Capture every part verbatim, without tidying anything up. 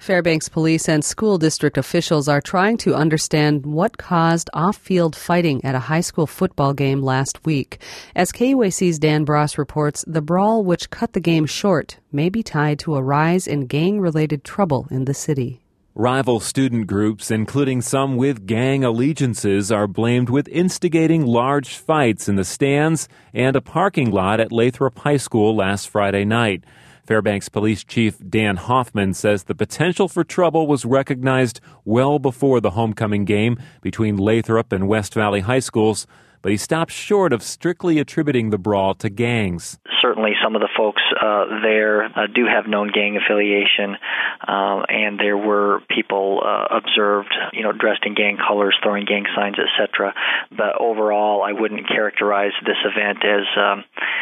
Fairbanks police and school district officials are trying to understand what caused off-field fighting at a high school football game last week. As K U A C's Dan Bross reports, the brawl which cut the game short may be tied to a rise in gang-related trouble in the city. Rival student groups, including some with gang allegiances, are blamed with instigating large fights in the stands and a parking lot at Lathrop High School last Friday night. Fairbanks Police Chief Dan Hoffman says the potential for trouble was recognized well before the homecoming game between Lathrop and West Valley High Schools, but he stopped short of strictly attributing the brawl to gangs. Certainly some of the folks uh, there uh, do have known gang affiliation, uh, and there were people uh, observed, you know, dressed in gang colors, throwing gang signs, et cetera. But overall, I wouldn't characterize this event as um,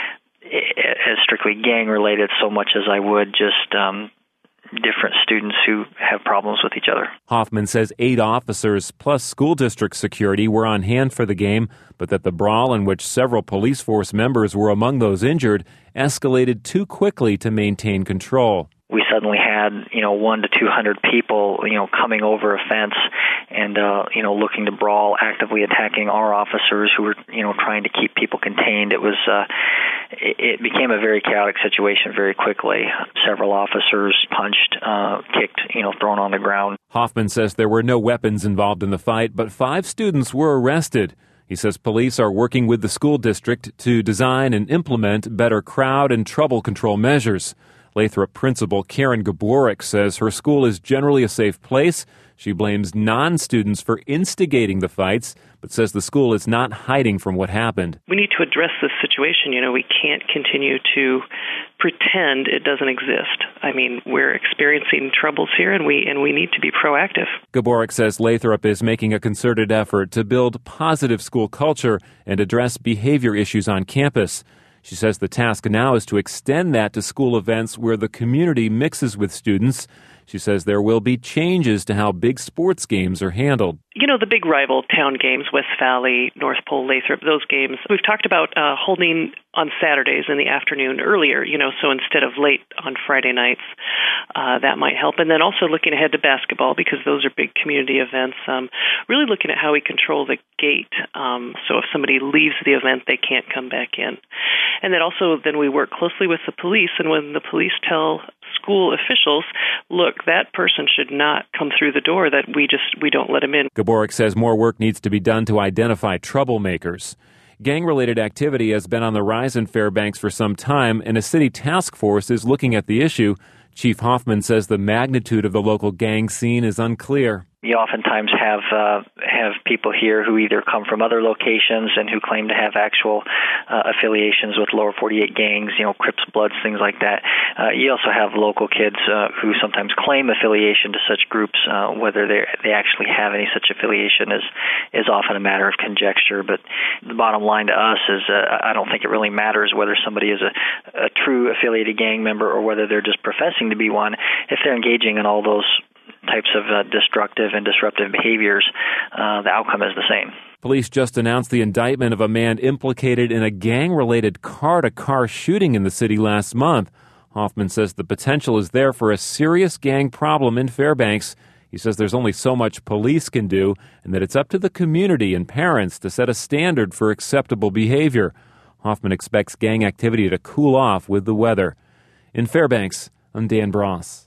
as strictly gang-related so much as I would just um, different students who have problems with each other. Hoffman says eight officers plus school district security were on hand for the game, but that the brawl, in which several police force members were among those injured, escalated too quickly to maintain control. We suddenly had, you know, one to two hundred people, you know, coming over a fence and, uh, you know, looking to brawl, actively attacking our officers who were, you know, trying to keep people contained. It was, uh, it, it became a very chaotic situation very quickly. Several officers punched, uh, kicked, you know, thrown on the ground. Hoffman says there were no weapons involved in the fight, but five students were arrested. He says police are working with the school district to design and implement better crowd and trouble control measures. Lathrop principal Karen Gaborik says her school is generally a safe place. She blames non-students for instigating the fights, but says the school is not hiding from what happened. We need to address this situation. You know, we can't continue to pretend it doesn't exist. I mean, we're experiencing troubles here, and we and we need to be proactive. Gaborik says Lathrop is making a concerted effort to build positive school culture and address behavior issues on campus. She says the task now is to extend that to school events where the community mixes with students. She says there will be changes to how big sports games are handled. You know, the big rival town games, West Valley, North Pole, Lathrop, those games, we've talked about uh, holding on Saturdays in the afternoon earlier, you know, so instead of late on Friday nights, uh, that might help. And then also looking ahead to basketball, because those are big community events, um, really looking at how we control the gate. Um, so if somebody leaves the event, they can't come back in. And then also then we work closely with the police, and when the police tell school officials, look, that person should not come through the door, that we just, we don't let him in. Gaborik says more work needs to be done to identify troublemakers. Gang-related activity has been on the rise in Fairbanks for some time, and a city task force is looking at the issue. Chief Hoffman says the magnitude of the local gang scene is unclear. You oftentimes have uh, have people here who either come from other locations and who claim to have actual uh, affiliations with lower forty-eight gangs, you know, Crips, Bloods, things like that. Uh, you also have local kids uh, who sometimes claim affiliation to such groups. Uh, whether they they actually have any such affiliation is is often a matter of conjecture. But the bottom line to us is uh, I don't think it really matters whether somebody is a, a true affiliated gang member or whether they're just professing to be one. If they're engaging in all those types of uh, destructive and disruptive behaviors, uh, the outcome is the same. Police just announced the indictment of a man implicated in a gang-related car-to-car shooting in the city last month. Hoffman says the potential is there for a serious gang problem in Fairbanks. He says there's only so much police can do, and that it's up to the community and parents to set a standard for acceptable behavior. Hoffman expects gang activity to cool off with the weather. In Fairbanks, I'm Dan Bross.